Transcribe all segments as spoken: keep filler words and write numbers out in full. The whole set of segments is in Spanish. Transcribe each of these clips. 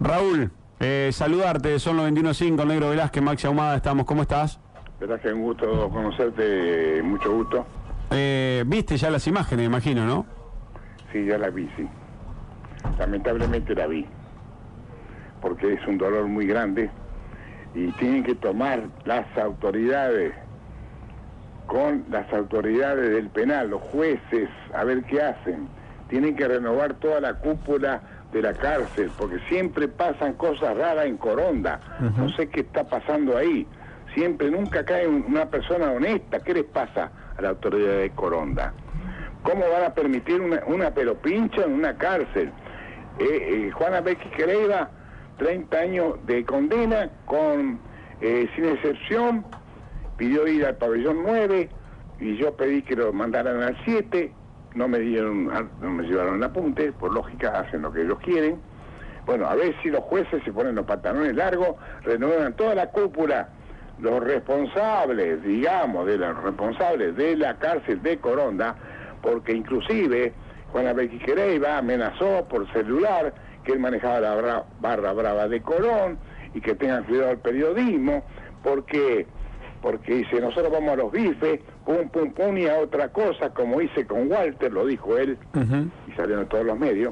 Raúl, eh, saludarte, son los veintiuno cinco, Negro Velázquez, Maxi Ahumada, estamos, ¿cómo estás? Velázquez, un gusto conocerte, mucho gusto. Eh, Viste ya las imágenes, me imagino, ¿no? Sí, ya la vi, sí. Lamentablemente la vi, porque es un dolor muy grande y tienen que tomar las autoridades, con las autoridades del penal, los jueces, a ver qué hacen. Tienen que renovar toda la cúpula de la cárcel, porque siempre pasan cosas raras en Coronda. Uh-huh. No sé qué está pasando ahí. Siempre, nunca cae una persona honesta. ¿Qué les pasa a la autoridad de Coronda? ¿Cómo van a permitir una, una pelopincha en una cárcel? Eh, eh, Juana Becky Creiva, treinta años de condena, con eh, sin excepción, pidió ir al pabellón nueve, y yo pedí que lo mandaran al siete, no me dieron, no me llevaron el apunte, por lógica hacen lo que ellos quieren. Bueno, a ver si los jueces se ponen los pantalones largos, renuevan toda la cúpula, los responsables, digamos, de los responsables de la cárcel de Coronda, porque inclusive Juana Becky Creiva amenazó por celular que él manejaba la bra barra brava de Colón y que tengan cuidado al periodismo, porque porque dice, nosotros vamos a los bifes, pum, pum, pum, y a otra cosa, como hice con Walter, lo dijo él, uh-huh. y salieron en todos los medios.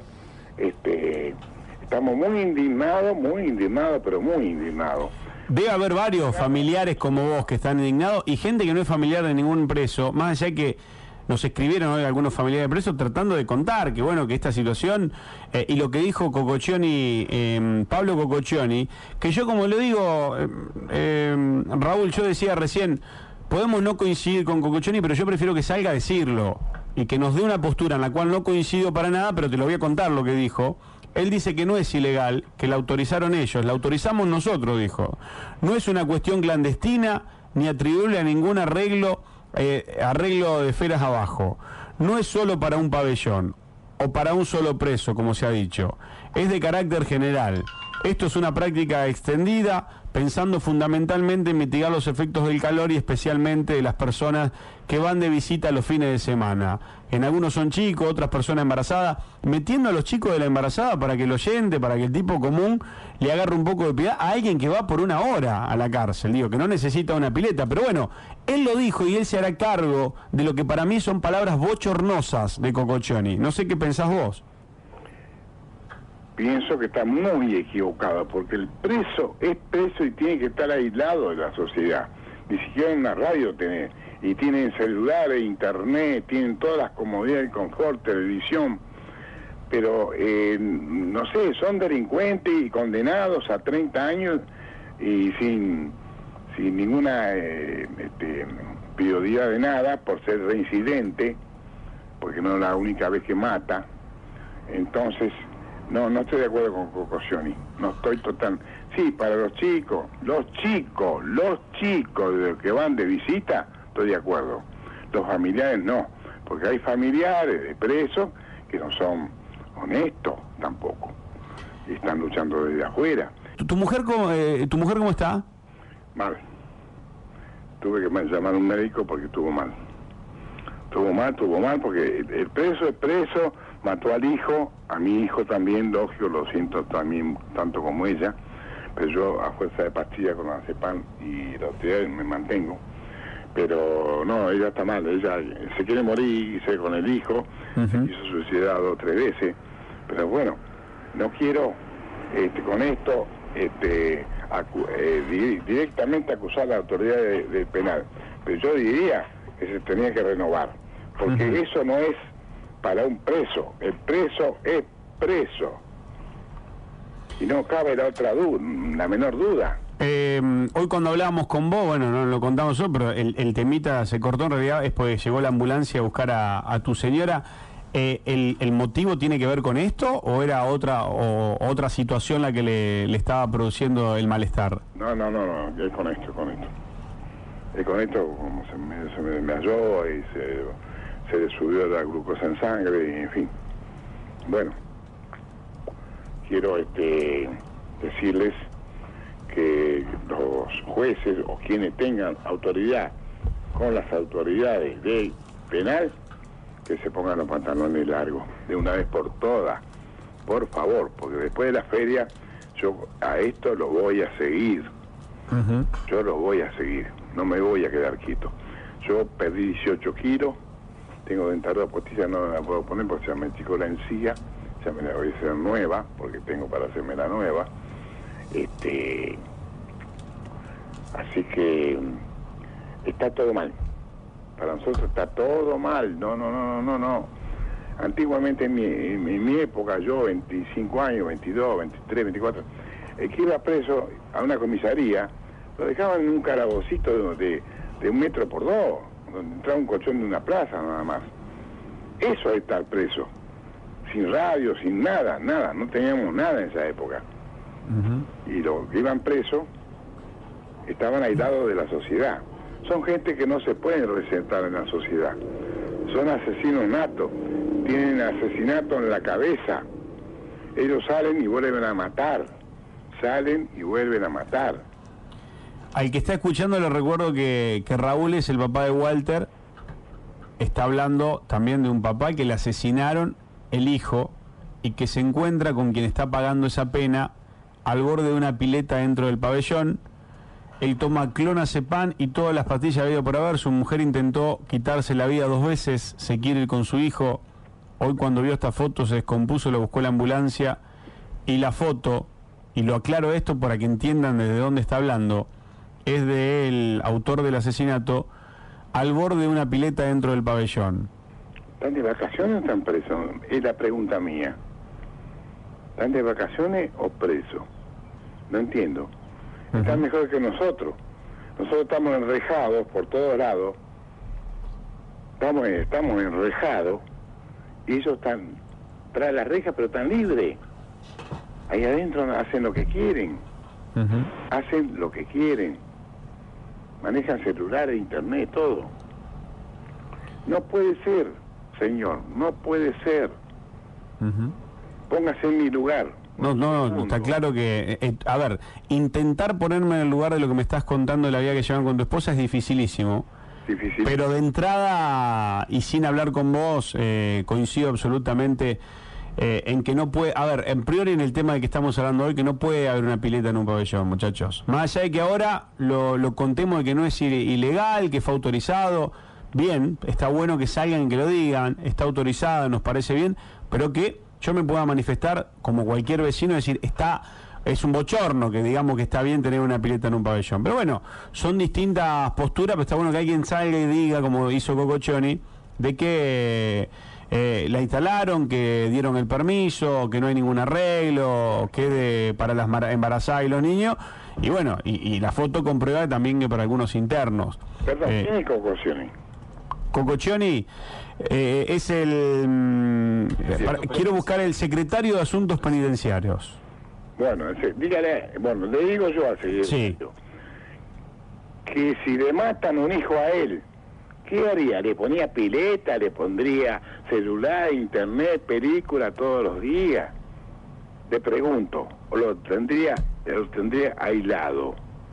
Este, estamos muy indignados, muy indignados, pero muy indignados. Debe haber varios familiares como vos que están indignados, y gente que no es familiar de ningún preso, más allá que nos escribieron hoy algunos familiares de presos tratando de contar que bueno que esta situación eh, y lo que dijo Cococcioni, eh, Pablo Cococcioni, que yo como le digo, eh, eh, Raúl, yo decía recién, podemos no coincidir con Cococcioni, pero yo prefiero que salga a decirlo y que nos dé una postura en la cual no coincido para nada, pero te lo voy a contar lo que dijo. Él dice que no es ilegal, que la autorizaron ellos, la autorizamos nosotros, dijo. No es una cuestión clandestina ni atribuible a ningún arreglo Eh, arreglo de esferas abajo. No es solo para un pabellón o para un solo preso, como se ha dicho. Es de carácter general. Esto es una práctica extendida, pensando fundamentalmente en mitigar los efectos del calor y especialmente de las personas que van de visita los fines de semana. En algunos son chicos, otras personas embarazadas, metiendo a los chicos de la embarazada para que el oyente, para que el tipo común le agarre un poco de piedad a alguien que va por una hora a la cárcel, digo, que no necesita una pileta. Pero bueno, él lo dijo y él se hará cargo de lo que para mí son palabras bochornosas de Cococcioni. No sé qué pensás vos. Pienso que está muy equivocado, porque el preso es preso y tiene que estar aislado de la sociedad. Ni siquiera en una radio tiene, y tienen celulares, internet, tienen todas las comodidades, confort, televisión, pero eh, no sé, son delincuentes y condenados a treinta años y sin, sin ninguna eh, este, prioridad de nada por ser reincidente, porque no es la única vez que mata. Entonces, no, no estoy de acuerdo con Cococcioni, no estoy total. Sí, para los chicos, los chicos, los chicos de los que van de visita, estoy de acuerdo. Los familiares no, porque hay familiares de presos que no son honestos tampoco, y están luchando desde afuera. ¿Tu, tu mujer cómo, eh, tu mujer cómo está? Mal. Tuve que llamar a un médico porque estuvo mal. Estuvo mal, estuvo mal, porque el preso es preso, mató al hijo, a mi hijo también, lógico, lo siento también tanto como ella, pero yo a fuerza de pastilla con la Cepam y la autoridad me mantengo. Pero no, ella está mal, ella se quiere morir, se con el hijo, uh-huh. se quiso suicidar dos o tres veces, pero bueno, no quiero este, con esto este, acu eh, di directamente acusar a la autoridad del de penal, pero yo diría que se tenía que renovar, porque uh-huh. eso no es para un preso, el preso es preso, y no cabe la otra duda, la menor duda. Eh, hoy cuando hablábamos con vos, bueno, no lo contamos yo, pero el, el temita se cortó en realidad, es porque llegó la ambulancia a buscar a, a tu señora. Eh, el, ¿El motivo tiene que ver con esto o era otra o otra situación la que le, le estaba produciendo el malestar? No, no, no, no, es con esto, con esto. Es con esto, como se me, se me desmayó y se, se le subió la glucosa en sangre, y en fin. Bueno, quiero este, decirles que los jueces o quienes tengan autoridad con las autoridades del penal, que se pongan los pantalones largos de una vez por todas, por favor, porque después de la feria Yo a esto lo voy a seguir. Uh-huh. Yo lo voy a seguir. No me voy a quedar quieto. Yo perdí dieciocho kilos. Tengo dentadura postiza, no la puedo poner porque se me achicó la encía. Ya me la voy a hacer nueva, porque tengo para hacerme la nueva. Este... Así que... Está todo mal. Para nosotros está todo mal. No, no, no, no, no, no. Antiguamente en mi, en, en mi época, yo, veinticinco años, veintidós, veintitrés, veinticuatro, el que iba preso a una comisaría, lo dejaban en un calabocito de, de un metro por dos, donde entraba un colchón de una plaza nada más. Eso es estar preso. Sin radio, sin nada, nada. No teníamos nada en esa época. Uh-huh. Y los que iban presos estaban aislados de la sociedad. Son gente que no se pueden resentar en la sociedad. Son asesinos natos. Tienen asesinato en la cabeza. Ellos salen y vuelven a matar. Salen y vuelven a matar. Al que está escuchando le recuerdo que, que Raúl es el papá de Walter. Está hablando también de un papá que le asesinaron el hijo y que se encuentra con quien está pagando esa pena al borde de una pileta dentro del pabellón. Él toma clonazepam y todas las pastillas habido por haber. Su mujer intentó quitarse la vida dos veces, se quiere ir con su hijo. Hoy cuando vio esta foto se descompuso, lo buscó la ambulancia. Y la foto, y lo aclaro esto para que entiendan desde dónde está hablando, es del autor del asesinato al borde de una pileta dentro del pabellón. ¿Están de vacaciones o están presos? Es la pregunta mía. ¿Están de vacaciones o presos? No entiendo. Están mejor que nosotros. Nosotros estamos enrejados por todos lados. Estamos, estamos enrejados. Y ellos están tras las rejas, pero están libres. Ahí adentro hacen lo que quieren. Uh-huh. Hacen lo que quieren. Manejan celulares, internet, todo. No puede ser, señor. No puede ser. Uh-huh. Póngase en mi lugar. No, no, no, está claro que... Eh, a ver, intentar ponerme en el lugar de lo que me estás contando de la vida que llevan con tu esposa es dificilísimo. Difícil. Pero de entrada, y sin hablar con vos, eh, coincido absolutamente eh, en que no puede... A ver, en priori en el tema de que estamos hablando hoy, que no puede haber una pileta en un pabellón, muchachos. Más allá de que ahora lo, lo contemos de que no es ilegal, que fue autorizado... Bien, está bueno que salgan y que lo digan, está autorizado, nos parece bien, pero que yo me pueda manifestar como cualquier vecino, decir, está, es un bochorno que digamos que está bien tener una pileta en un pabellón. Pero bueno, son distintas posturas, pero está bueno que alguien salga y diga, como hizo Cocochoni, de que eh, la instalaron, que dieron el permiso, que no hay ningún arreglo, que de, para las embarazadas y los niños, y bueno, y, y la foto comprueba también que para algunos internos. Perdón, eh, ¿quién es Cocochoni? Cocochoni eh, es el... Mm, para, quiero buscar el secretario de Asuntos Penitenciarios. Bueno, ese, dígale, bueno, le digo yo al secretario, sí, que si le matan un hijo a él, ¿qué haría? ¿Le ponía pileta, le pondría celular, internet, película todos los días? Le pregunto, o lo tendría, lo tendría aislado.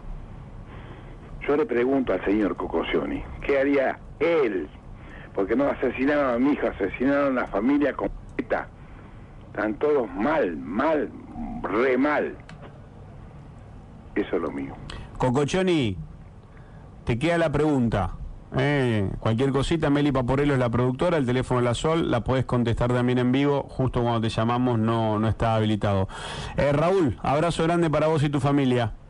Yo le pregunto al señor Cocochoni, ¿qué haría él? Porque no asesinaron a mi hijo, asesinaron a la familia completa. Están todos mal, mal, re mal. Eso es lo mío. Cocochoni, te queda la pregunta. Eh, cualquier cosita, Meli Paporello es la productora, el teléfono de la Sol, la podés contestar también en vivo, justo cuando te llamamos no, no está habilitado. Eh, Raúl, abrazo grande para vos y tu familia.